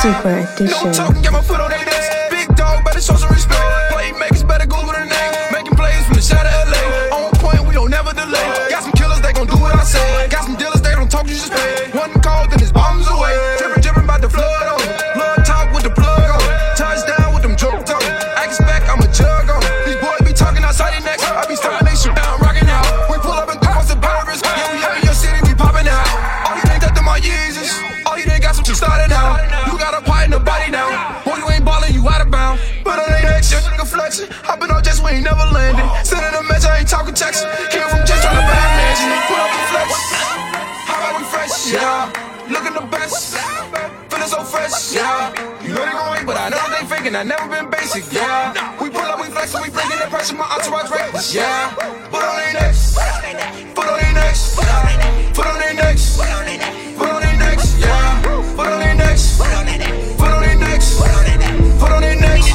Super Edition. No talking, got my foot on their necks. Big dog, better show some respect. Playmakers better Google the name. Making plays from the shot of LA. On point, we don't never delay. Got some killers, they gon' do what I say. Got some dealers, they don't talk, you just pay. One call, then his bombs away. Drippin', bout the flood on. Blood talk with the plug on. Touchdown with them jokes on. I expect I'm a jug on. These boys be talking outside their necks. I be stopping they shit down, rockin' out. We pull up and cross the pirates. Yeah, we out in your city, we poppin' out. All you think that them my Yeezys. All you think got some started now. You got a part in the body now. Boy, you ain't ballin', you out of bounds. But on their next, your nigga flexin'. Hoppin' on jets, we ain't never landed. Sending a message, I ain't talking text. Came from just on the bad mansion. Put up the flex. How about we fresh? Yeah. Looking the best. Feeling so fresh. Yeah. You know they gon' hate, but I know they faking. I never been basic. Yeah. We pull up, we flex, and we bringin' that pressure. My entourage reckless. Yeah. Put on their necks. Put on their necks. Put on their necks. Put on their necks. Yeah. Put on their necks. Put on their necks. Put on their necks. Put on their necks. Put on their necks.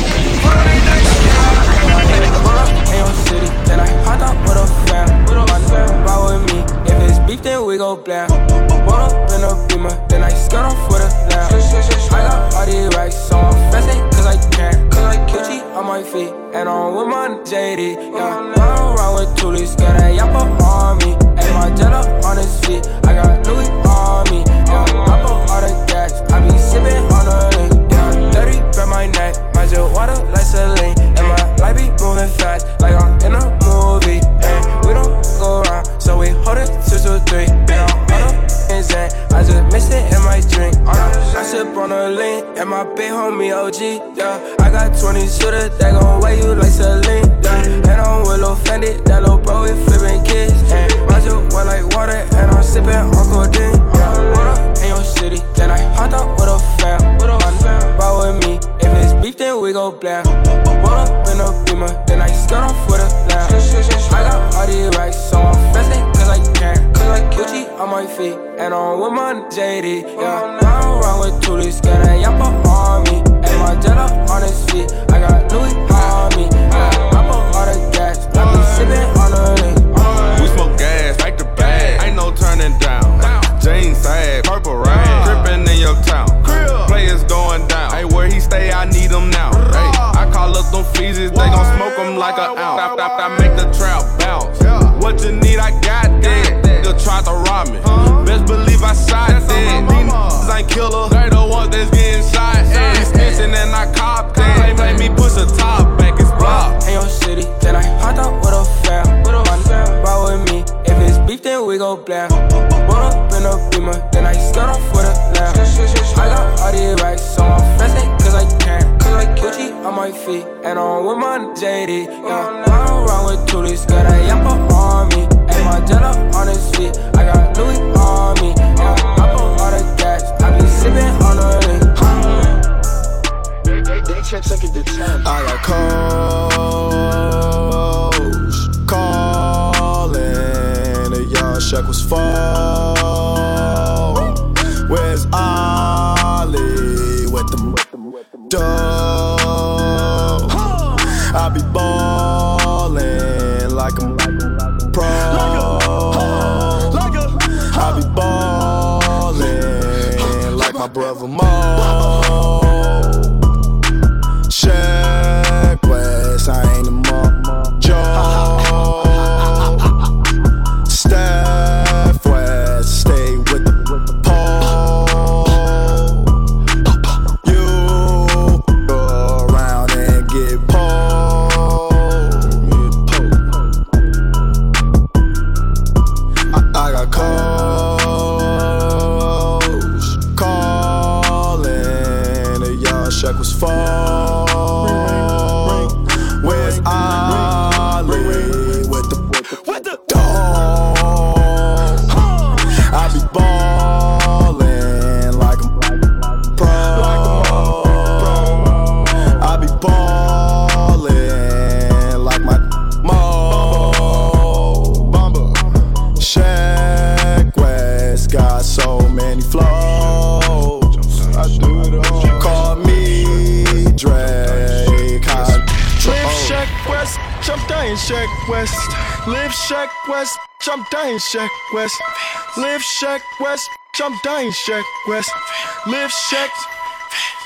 In your city, then I hopped up with a fam. Ride with me, if it's beef, then we go blam. Roll up in a beamer, then I skirt off with a lamb. I got all these racks, so I'm flexing, cause I can. Gucci on my feet, and I'm with my JD. Yeah, run around with toolies, got a yapper on me. And my jet up on his feet, I got Louis on me. Yeah, I put all the gas, I be sipping on the lean. Yeah, 30 grab my neck, my jet water like Celine. And my life be moving fast, like I'm in a movie. And we don't go around, so we hold it 2 to 3. And I'm all the insane, I just mix it in my drink. I sip on the lean, and my big homie OG. Yeah, I got 20 shooters that gon' weigh you like Celine. Yeah, and I'm with Lil Fendi, that little bro we flipping kids. And my jet wet like water, and I'm sipping on codeine. Yeah, roll up in your city, then I hopped up with a fam. Ride with me, if it's beef, then we go blam. Roll up in a beamer, then I skirt off with a lamb. I got all these racks, so I'm flexing, cause I can. Gucci on my feet, and I'm with my JD. Yeah, run around with toolies, got a yapper on me. And my jet up on his feet, I got Louis on me. Yeah, I put all the gas, I be sipping on the lean. We smoke gas, back to back, ain't no turning down. Jeans sag, purple rain, drippin' in your town. Players going down, hey, where he stay, I need him now. Hey, I call up them feezies, they gon' smoke them like an ounce. I make the trap bounce. What you need, I got that. They'll try to rob me. Best believe I shot that. These niggas ain't killer, they the ones that's getting shot at. He snitching and I cop that. Play me push the top back, it's blocked. In your city, then I hopped up with a fam. Ride with me, if it's beef, then we go blam. Roll up in a beamer, then I skirt off with a lamb. I got all these racks, so I'm flexing, cause I can. Gucci on my feet, and I'm with my JD. Yeah, run around with toolies, got a yapper on me. And my jet up on his feet, I got Louis on me. Yeah, I put all the gas, I be sipping on the lean. I got calls, calling, the yard shack was full. Where's Ollie with them dough? I be ballin' like I'm pro. I be ballin' like my brother Mo. Check West, I ain't a Mark Joe. Steph West, stay with the pole. You go around and get pulled. I got calls, calling, the yard shack was full. Where's Ollie with the dog? I be ballin' like I'm pro. I be ballin' like my Mo. Shaq West got so many flows. I do it all. Call me Drake. Live Shaq West, jump down Shaq West. Live Shaq West, jump down Shaq West. Live Shaq West, jump down Shaq West. Live Shaq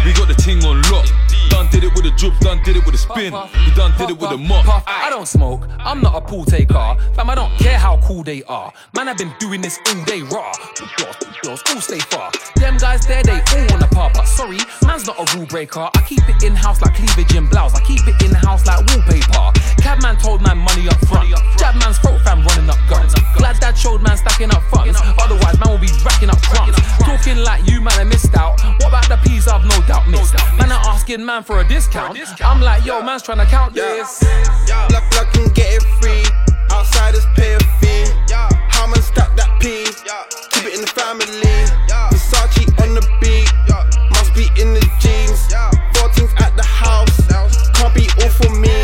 We got the ting on lock. Done did it with a drip, done did it with a spin. We done did it with a mop. I don't smoke, I'm not a pool taker. Fam, I don't care how cool they are. Man, I've been doing this all day raw. Girls, all stay far. Them guys there, they all wanna par. But sorry, man's not a rule breaker. I keep it in-house like cleavage in blouse. I keep it in-house like wallpaper. Cabman told man money up front. Jab man's throat fam running up guns. Glad dad showed man stacking up funds. Otherwise, man will be racking up crumbs. Talking like you, man, I missed out. What about the peas I've no doubt missed? Man, I'm asking man for a discount. I'm like, yo, man's trying to count this. Block and get it free. Outsiders pay a fee. How man stack that P? Keep it in the family. Versace on the beat. Must be in the jeans. 14th at the house. Can't be all for me.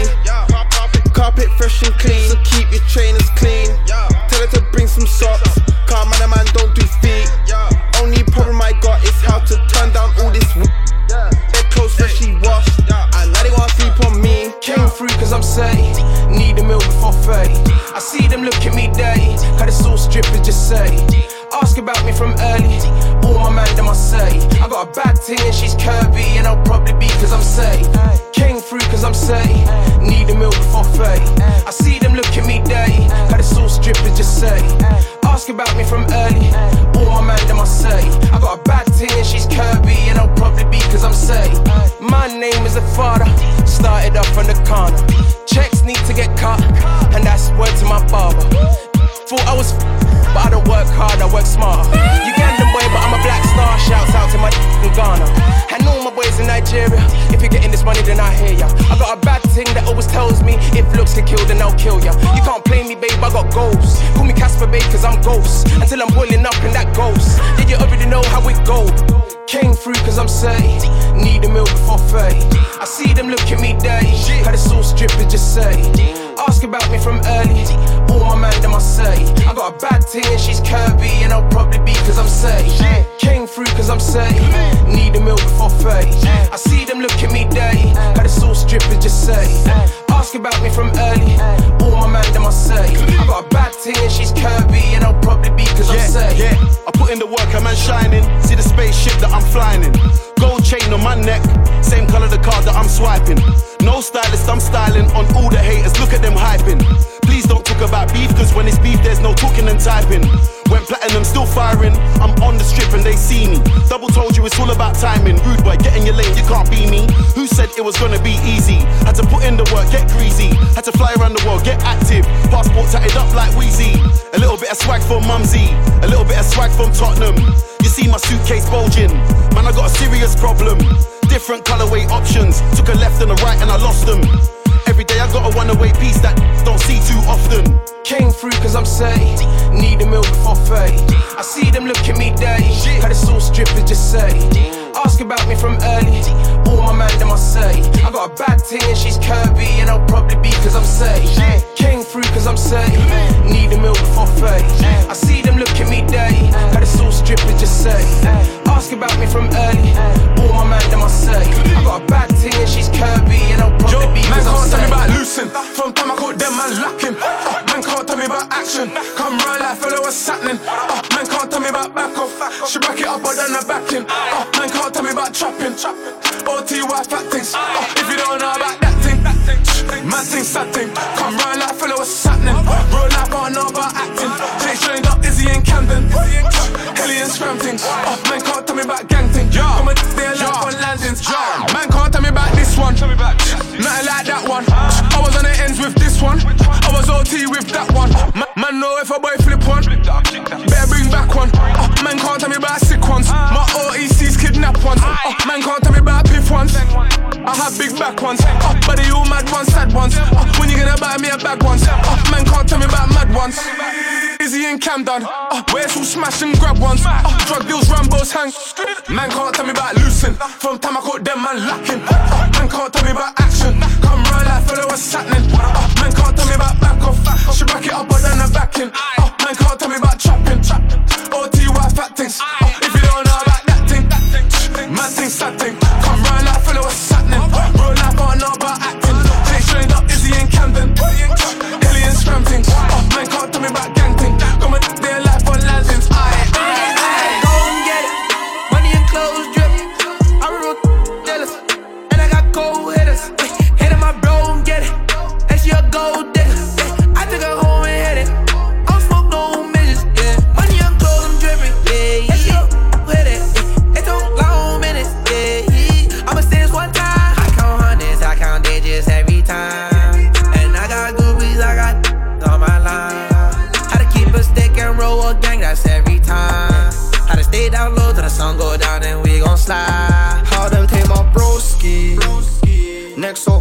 Carpet fresh and clean. So keep your trainers clean. Tell her to bring some socks. Can't man don't do feet. Only problem I got is how to turn down all this. Their clothes freshly washed. And now they wanna sleep on me. Came through cause I'm safe. Need a meal before 30. I see them look at me dirty. Cause it's all strippers just say. Ask about me from early. All my man them I say. I got a bad thing and she's curvy. And I'll probably be cause I'm safe. Came through cause I'm safe. Need a meal before 30. I see them look at me dirty. Cause it's all strippers just say. Ask about me from early. All my man them I say. I got a bad thing and she's curvy. And I'll probably be cause I'm safe. My name is the father. Started off on the corner. Checks need to get cut. And that's word to my barber. Thought I was but I don't work hard, I work smart. Ugandan boy, but I'm a black star. Shouts out to my in Ghana. And all my boys in Nigeria. If you're getting this money, then I hear ya. I got a bad thing that always tells me if looks can kill, then I'll kill ya. You can't play me, babe, I got goals. Call me Casper, babe, cause I'm ghost. Until I'm boiling up and that goes. Yeah, you already know how it go. Came through cause I'm safe. Need a meal before 30. I see them look at me dirty. Cause it's all strippers just say. Ask about me from early. All my man them I say. I got a bad thing and she's curvy. And I'll probably be cause I'm safe. Came through cause I'm safe. Need a meal before 30. I see them look at me dirty. Cause it's all strippers just say. Ask about me from early. All my man them I say. I got a bad thing and she's curvy. And I'll probably be cause I'm safe. I put in the work, a man shining. See the spaceship that I'm flying in. Gold chain on my neck. Same colour the card that I'm swiping. No stylist, I'm styling on all the haters. Look at them hyping. Please don't talk about beef, cause when it's beef, there's no talking and typing. When platinum still firing, I'm on the strip and they see me. Double told you it's all about timing. Rude boy, get in your lane, you can't be me. Who said it was gonna be easy? Had to put in the work, get greasy. Had to fly around the world, get active. Passport tatted up like Wheezy. A little bit of swag from Mumsy. A little bit of swag from Tottenham. You see my suitcase bulging. Man, I got a serious problem. Different colorway options. Took a left and a right and I lost them. Every day I got a one-away piece that don't see too often. Came through cause I'm safe. Need a meal before 30. I see them look at me dirty. Cause it's all strippers just say. Ask about me from early. All my man them I say. I got a bad thing and she's curvy. And I'll probably be cause I'm safe. Came through cause I'm safe. Need a meal before 30. I see them look at me dirty. Cause it's all strippers just say. Ask about me from early. All my man them I say. I got a bad thing and she's curvy. And I'll probably be cause I'm safe. Man can't tell me about loosen. From time I caught them man lacking. Man can't tell me about action. Come round like fellow what's happening. Man can't tell me about back off. She back it up or down the backing. Man can't tell me about trapping. OTY fat things. If you don't know about that thing, man thing sad thing. Come round like fellow what's happening. Roll like I don't know about acting. Jay trained up Izzy in Camden. Helly and scram things. Man can't tell me about gang thing. Come and stay alive on landings. Man can't tell me about this one. Nothing like that one. I was on the ends with this one. I was OT with that one. Man know if a boy flip one, better bring back one. Man can't tell me about sick ones. My OEC's kidnap ones. Man can't tell me about piff ones. I have big back ones. But they all mad ones, sad ones. When you gonna buy me a bag ones? Man can't tell me about mad ones. Izzy in Camden. Where's all smash and grab ones? Drug deals, Rambos hang. Man can't tell me about loosen. From time I caught them man lacking. Man can't tell me about action. Come round like fellow what's happening. Man can't tell me about back off. She back it up or down the backing. Man can't tell me about trapping. OTY fat things. If you don't know about that thing, man thing sad thing. Come round like fellow what's happening. Roll like I don't know about acting. Jay trained up Izzy in Camden. Helly and scram things. Man can't tell me about gang thing. Come and their life on landings. Go and get it. Money and clothes drip. I remember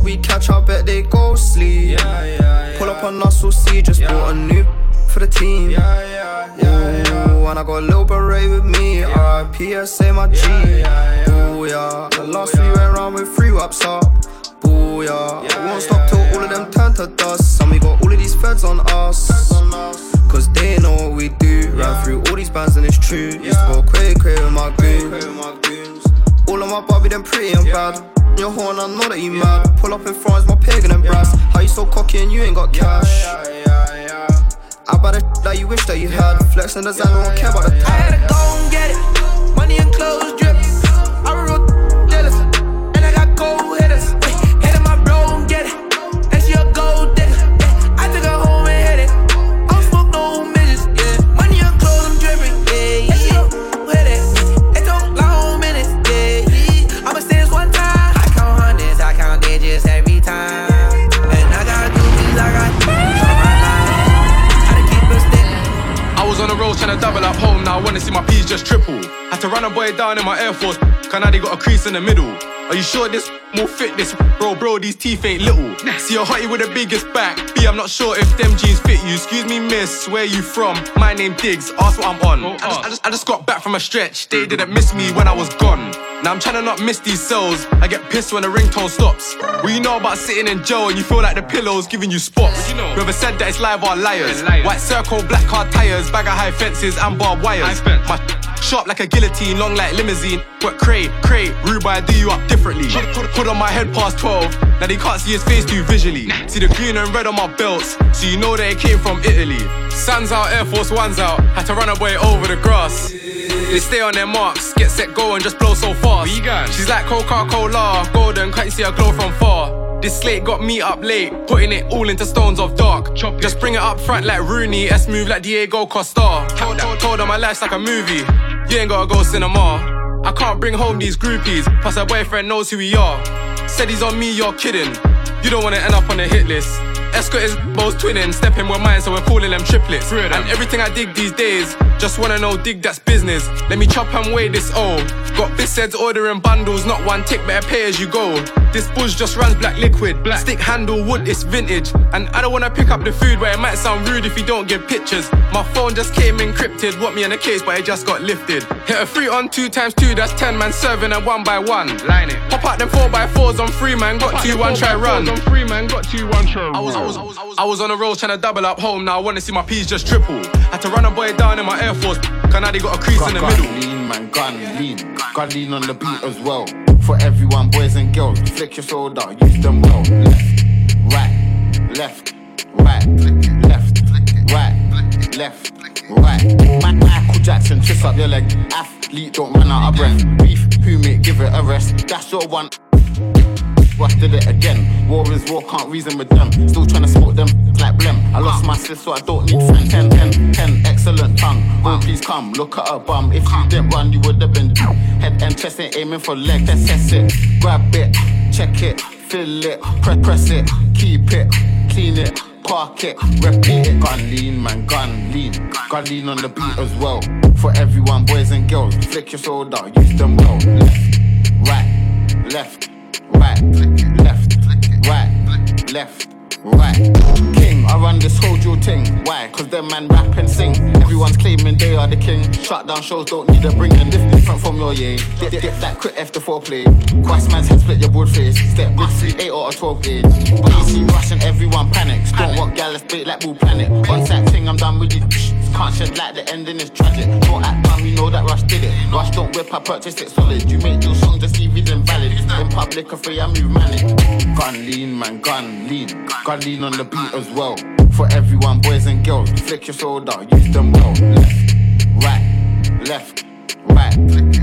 we catch, I bet they go sleep. Pull up on us, we'll see. Just bought a new for the team. Ooh, and I got a little beret with me. RIPSA my G. Ooh, yeah. The last we went round with 3 wraps up. Ooh, yeah. Won't stop till all of them turn to dust. And we got all of these feds on us. Cause they know what we do. Ran through all these bands and it's true. Used to go cray with my goons. All of my Bobby, them pretty and bad. Your horn, I know that you mad. Pull up in France, my pagan and brass. How you so cocky and you ain't got cash? I buy the that you wish that you had. Flex and design, I don't care about the time. I had to go and get it. Money and clothes drip. I'm real jealous. And I got gold hitters. Head of my bro and get it. And she a gold digger. I took her home and hit it. I don't smoke no midgets. Money and clothes, I'm dripping. And she a hit it. It took long minutes. I'ma say this one time. I count hundreds, I count digits every time. And I got doobies, I got I was on the road trying to double up home, now I wanna see my P's just triple. Had to run a boy down in my Air Force, cause now they got a crease in the middle. Are you sure this more fit this? Bro, these teeth ain't little. See a hottie with the biggest back. B, I'm not sure if them jeans fit you. Excuse me, miss, where you from? My name Diggs, ask what I'm on. I just got back from a stretch, they didn't miss me when I was gone. Now I'm trying to not miss these cells. I get pissed when the ringtone stops. Well, you know about sitting in jail and you feel like the pillow's giving you spots. Whoever said that it's live are liars. White circle, black car tires, bag of high fences and barbed wires. My sharp like a guillotine, long like limousine. But crate, Ruba, I do you up differently. Put on my head past 12, now they can't see his face too visually. See the green and red on my belts, so you know that it came from Italy. Sun's out, Air Force One's out, had to run away over the grass. They stay on their marks, get set, go and just blow so fast. She's like Coca-Cola, golden, can't see her glow from far. This slate got me up late, putting it all into stones of dark. Just bring it up front like Rooney, S move like Diego Costa. Told her my life's like a movie, you ain't gotta go cinema. I can't bring home these groupies, plus her boyfriend knows who we are. Said he's on me, you're kidding, you don't wanna end up on the hit list. Escort is both twinning, stepping with mine, so we're calling them triplets. And everything I dig these days, just wanna know, dig that's business. Let me chop and weigh this O. Got bis heads ordering bundles, not one tick, better pay as you go. This bush just runs black liquid, stick handle wood, it's vintage. And I don't wanna pick up the food, but it might sound rude if you don't give pictures. My phone just came encrypted, want me in a case, but it just got lifted. Hit a 3 on 2 times 2, that's 10 man serving and 1 by 1. Line it. Pop out them 4x4s on 3 man, got 2, 1 try run. I was on the road trying to double up home, now I wanna see my P's just triple. Had to run a boy down in my Air Force, cause now they got a crease in the middle. Lean, man, gun lean. Gun lean on the beat as well. For everyone, boys and girls, flick your shoulder, use them well. Left, right, left, right. Michael Jackson, twist up your leg. Athlete, don't run out of breath. Beef, who mate, give it a rest. That's your one. Rush did it again. War is war, can't reason with them. Still trying to smoke them like blem. I lost my sis, so I don't need friend. 10, excellent tongue. Home, please come, look at her bum. If you didn't run, you would have been down. Head and chest ain't aiming for leg. Test it, grab it, check it, fill it, press it, keep it, clean it, park it, repeat it. Gun lean, man, gun lean. Gun lean on the beat as well. For everyone, boys and girls, flick your shoulder, use them well. Left, right, right. King, I run this whole drill thing. Why? Cause them man rap and sing. Everyone's claiming they are the king. Shut down shows, don't need a bringing. This different from your yay. Dip that crit F the foreplay. Quest man's head, split your board face. Step with 3, 8 or a 12 gauge. But you see rushing, everyone panics. Don't want gallus bait like Bull Planet. On that thing, I'm done with you. Can't shed like the ending is tragic. Don't act dumb, you know that Rush did it. Rush don't whip, I purchased it solid. You make your song just see if it's invalid. In public, a free, I move manic. Gun lean, man, gun lean. Gun lean on the beat as well. For everyone, boys and girls, flick your shoulder, use them well. Left, right,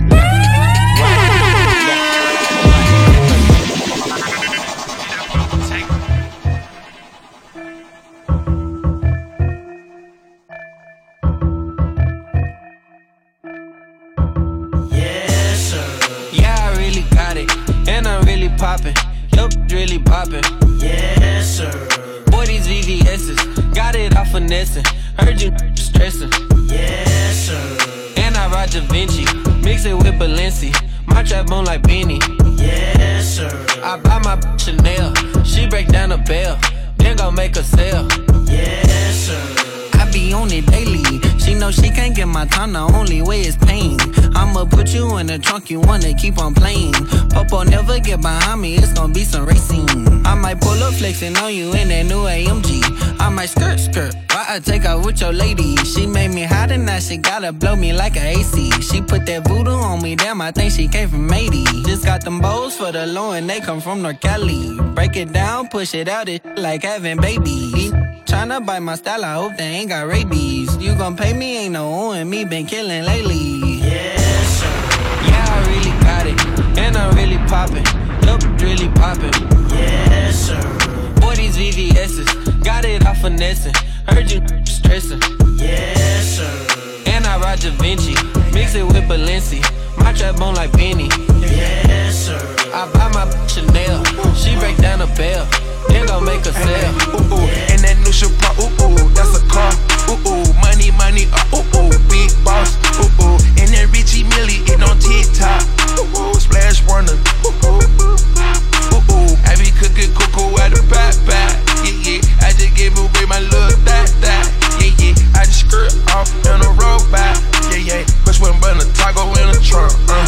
and I'm really poppin', yup, really poppin'. Yes, sir. Boy, these VVS's, got it off finessing. Heard you stressin'. Yes, sir. And I ride Da Vinci, mix it with Balenci. My trap on like Beanie. Yes, sir. I buy my Chanel, she break down the bell, then gon' make her sell. Yes, sir. I be on it daily. She know she can't get my time, the only way is pain. I'ma put you in the trunk, you wanna keep on playing. Popo never get behind me, it's gon' be some racing. I might pull up flexing on you in that new AMG. I might skirt, why I take out with your lady? She made me hot and now she gotta blow me like a AC. She put that voodoo on me, damn, I think she came from 80. Just got them bows for the low and they come from North Cali. Break it down, push it out, it like having babies. Tryna bite my style, I hope they ain't got rabies. You gon' pay me, ain't no owing me, been killing lately. Yes, sir. Yeah, I really got it, and I'm really poppin'. Look, really poppin'. Yes, sir. Boy, these VVS's, got it off finessing. Heard you stressin'. Yes, sir. And I ride Da Vinci, mix it with Balenci. My trap bone like Benny. Yes, sir. I buy my Chanel, she break down the bell, then gon' make her sell. Ooh, ooh, and that new Chevron, ooh, ooh, that's a car. Ooh, ooh, money, ooh, ooh, big boss. Ooh, ooh, and that Richie Millie, it on TikTok. Ooh, ooh, Splash Warner. Ooh, ooh, ooh, ooh, I be cooking cocoa at the back. Yeah, yeah, I just gave away my little that. Yeah, yeah, I just skirt off in a robot. Yeah, yeah, push one button, a taco in a trunk.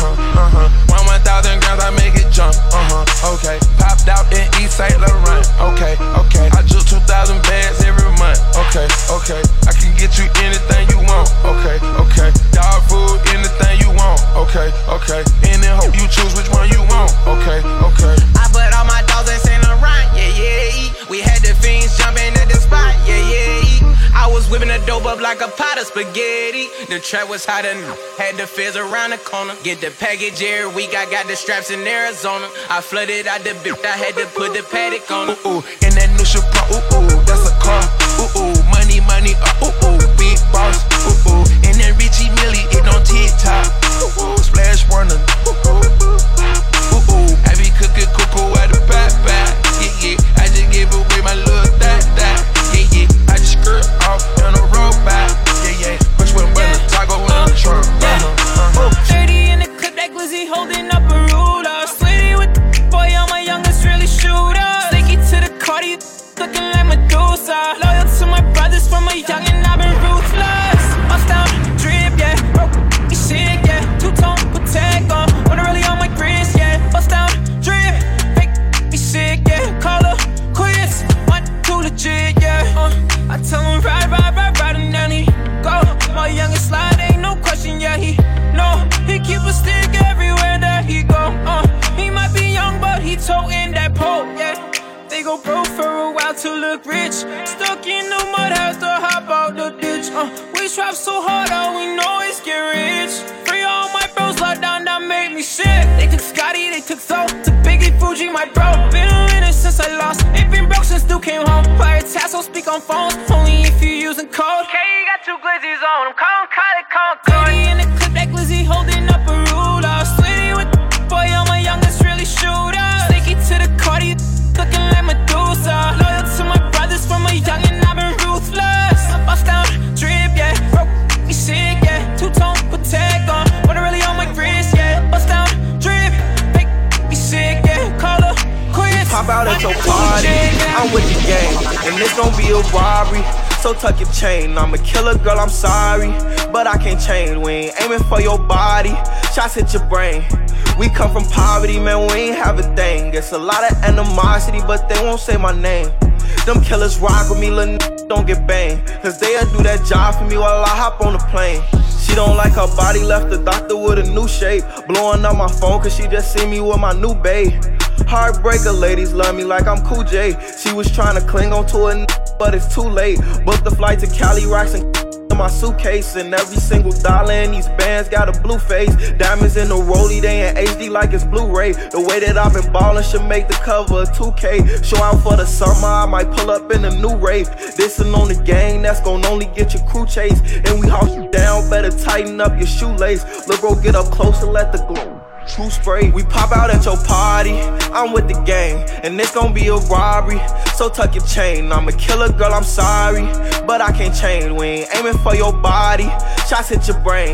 1,000 grams, I make it jump. Okay, popped out in East St. Laurent. Okay, I just 2,000 bags every month. Okay, I can get you anything you want. Okay, dog food, anything you want. Okay, and then hope you choose which one you want. Okay. I put all my dogs in St. Laurent, yeah. We had the fiends jumping at the spot, yeah. I was whipping the dope up like a pot of spaghetti. The trap was hot and had the fizz around the corner. Get the package every week, I got the straps in Arizona. I flooded out the bitch, I had to put the paddock on it. Ooh, and that new Chevron, ooh, ooh, that's a car. Ooh, money, ooh, big boss. Ooh, and that Richie Millie, it on TikTok. Ooh, Splash Warner. Ooh, I be cooking cocoa at the back. Yeah, I just gave away my little that. Yeah, I just skirt off in a robot. Yeah, push one button, taco in the trunk. 30 in the clip, that glizzy holding up a ruler. Sweetie with the boy, I'm my youngest really shooter. Sticky to the Cardi, looking like Medusa. Loyal to my brothers from a young and I've been ruthless. Bust down, drip, yeah, broke shit, yeah. Two-tone, protect on, when I'm really on my wrist, yeah. Bust down, drip, make me sick, yeah. Call her quits, 1, 2 legit, yeah. I tell him ride, and then he go. My youngest slide, ain't no question, yeah, he keep a stick everywhere that he go. He might be young, but he toting that pole, yeah. They go broke for a while to look rich. Stuck in the mud, has to hop out the ditch. We trap so hard, all we know is get rich. Free all my bros, locked down, that made me sick. They took Scotty, they took Soul, took Biggie, Fuji, my bro. Been a minute since I lost, ain't been broke since Duke came home. Wiretaps, don't speak on phones, only if you using code. Okay, you got 2 glizzies on, I'm calling. 30 in the clip, that glizzy holding up a ruler. Sweetie with the boy, I'm my youngest really shooter. Sticky to the Cardi, looking like Medusa. Loyal to my brothers from a young and I've been ruthless. Bust down, drip, yeah, broke me sick, yeah. Two-tone, protect on, when I'm really on my wrist, yeah. Bust down, drip, make me sick, yeah. Call her quits. Pop out at your party, I'm with the gang, and this gon' be a robbery. So tuck your chain, I'm a killer, girl, I'm sorry, but I can't change. We ain't aiming for your body, shots hit your brain. We come from poverty, man, we ain't have a thing. It's a lot of animosity, but they won't say my name. Them killers rock with me, little don't get banged, cause they'll do that job for me while I hop on the plane. She don't like her body, left the doctor with a new shape. Blowing up my phone cause she just see me with my new babe. Heartbreaker, ladies love me like I'm Cool J. She was trying to cling on to a but it's too late. Booked the flight to Cali, rocks and in my suitcase. And every single dollar in these bands got a blue face. Diamonds in the rollie, they in HD like it's Blu-ray. The way that I've been ballin' should make the cover of 2K. Show out for the summer, I might pull up in a new rave. Dissin' on the gang, that's gon' only get your crew chased. And we house you down, better tighten up your shoelace. Lil' bro, get up close and let the glow true spray. We pop out at your party, I'm with the gang, and this gon' be a robbery. So tuck your chain, I'm a killer, girl, I'm sorry, but I can't change. We ain't aiming for your body, shots hit your brain.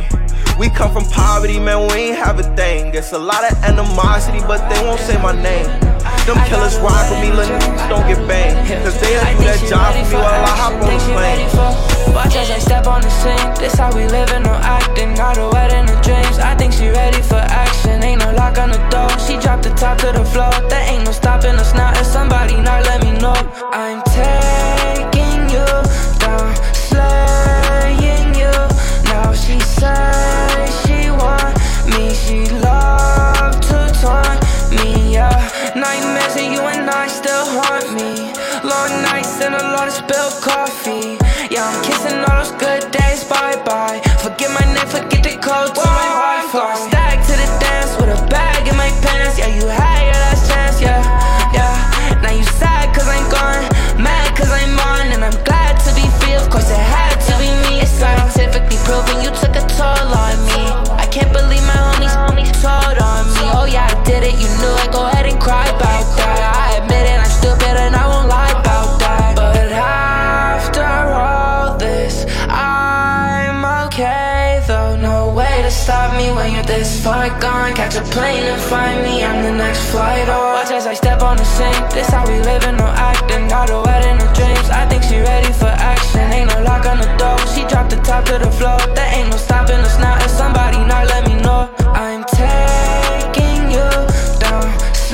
We come from poverty, man, we ain't have a thing. It's a lot of animosity, but they won't say my name. Them killers rock with me, little niggas don't get banged. Cause they don't do that job for me while I hop on the plane. Watch as I step on the scene. This how we living, no acting. Not a wedding or dreams. I think she ready for action. Ain't no lock on the door. She dropped the top to the floor. There ain't no stopping us now. If somebody not let me know. I'm taking you down, slaying you. Now she says she want me. She love to taunt me, yeah. Nightmares of you and I still haunt me. Long nights and a lot of spilled coffee. Yeah, I'm kissing all those good days, bye-bye. Forget my name, forget the code to my Wi-Fi. Stack to the dance with a bag in my pants. Yeah, you had your last chance, yeah, yeah. Now you sad cause I'm gone, mad cause I'm on. And I'm glad to be free, of course it had to be me. It's scientifically proven you took a toll on me. I can't believe my homies told on me. Oh yeah, I did it, you knew it, go ahead and cry about that. I admit it, I'm stupid and I won't lie about that. But after all this, I'm okay though. No way to stop me when you're this far gone. Catch a plane and find me, I'm the next flight on. Watch as I step on the scene. This how we living, no acting. Not a wedding or dreams. I think she ready for action. Ain't no lock on the door. She dropped the top to the floor. There ain't no stopping us now. If somebody not let me know. I'm taking you down,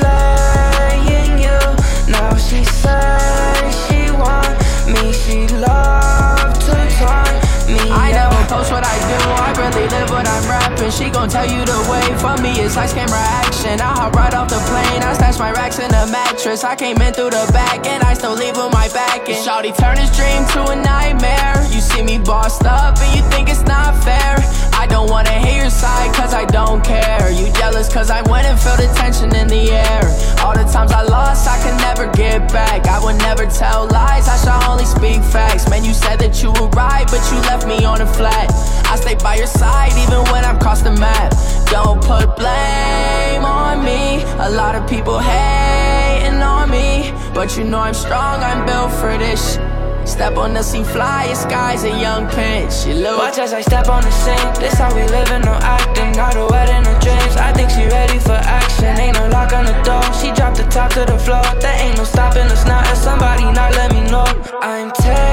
slaying you. Now she says she want me. She love to taunt me. I never post what I do, I really live what I'm rapping. She gon' tell you the way, for me it's lights, camera, action. I hop right off the plane, I stash my racks in a mattress. I came in through the back and I still leave with my back. And shawty turn his dream to a nightmare. You see me bossed up and you think it's not fair. I don't wanna hear your side cause I don't care. You jealous cause I went and feel the tension in the air. All the times I lost I can never get back. I would never tell lies, I shall only speak facts. Man, you said that you would ride but you left me on the flat. I stay by your side even when I'm crossed the map. Don't put blame on me. A lot of people hating on me, but you know I'm strong, I'm built for this. Step on the scene, fly, your sky's a young pinch. Watch as I step on the scene. This how we living, no acting. Not a wedding or dreams. I think she ready for action. Ain't no lock on the door. She dropped the top to the floor. There ain't no stopping us now. If somebody not let me know. I'm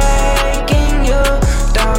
taking you down,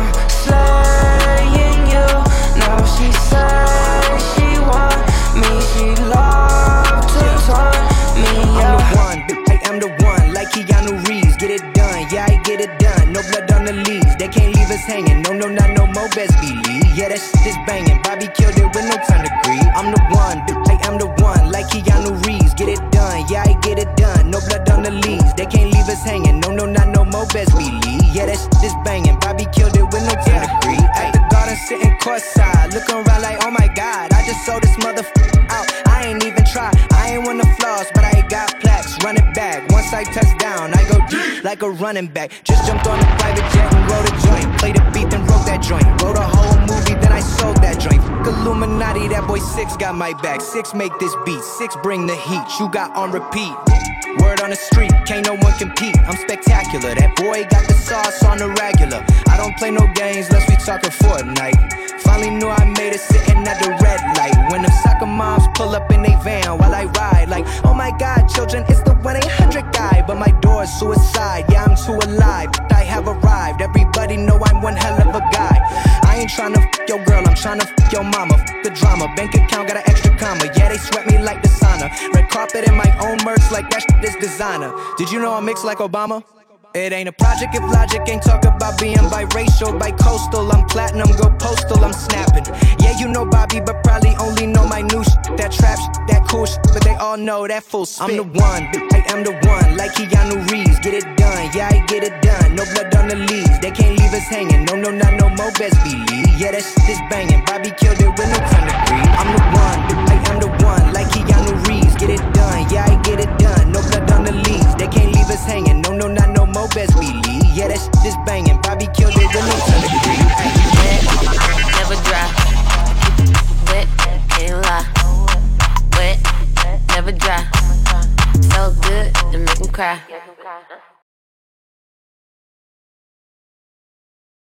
slaying you. Now she says she want me. She love to taunt me, yeah. I am the one, like Keanu Reeves. Get it done, yeah, I get it done. No blood on the leaves, they can't leave us hanging. No, no, not no more, best believe. Yeah, that shit is banging. Bobby killed it with no time to grieve. I'm the one, I am the one, like Keanu Reeves. Get it done, yeah, I get it done. No blood on the leaves, they can't leave us hanging. No, no, not no more, best believe. Yeah, that shit is banging. Bobby killed it with no time to grieve. At the garden, sitting courtside, looking around like, oh my god, I just sold this motherfucker out. I ain't even try, I ain't want the flaws, but I got plaques. Run it back, once I touch down, I go deep like a running back. Just jumped on a private jet and wrote a joint. Played a beat and wrote that joint. Wrote a whole movie, then I sold that joint. Fuck Illuminati, that boy Six got my back. Six make this beat, Six bring the heat. You got on repeat. Word on the street, can't no one compete. I'm spectacular, that boy got the sauce on the regular. I don't play no games unless we talking Fortnite. Finally knew I made it sitting at the red light. When them soccer moms pull up in they van while I ride. Like, oh my god, children, it's the 1-800 guy. But my door's suicide, yeah, I'm too alive. I have arrived, everybody know I'm one hell of a guy. I ain't tryna fuck your girl, I'm tryna fuck your mama. Fuck the drama, bank account got an extra comma. Yeah, they sweat me like the sauna. Red carpet in my own merch like that shit is designer. Did you know I'm mixed like Obama? It ain't a project if logic ain't talk about being biracial, bi-coastal. I'm platinum, go postal, I'm snapping. Yeah, you know Bobby, but probably only know my new shit. That trap shit, that cool shit, but they all know that full spit. I'm the one, I am the one, like Keanu Reeves. Get it done, yeah, I get it done. No blood on the leaves, they can't leave us hanging. No, no, not no more, best believe. Yeah, that shit is banging. Bobby killed it with no time to grieve. I'm the one, I am the one, like Keanu Reeves. Get it done, yeah, I get it done. No blood on the leaves, they can't leave us hanging. No, no, not no more, best believe. Yeah, that shit is banging. Bobby killed it with no time to grieve. Wet, never dry. Wet, can't lie. Wet, never dry. So good to make 'em cry.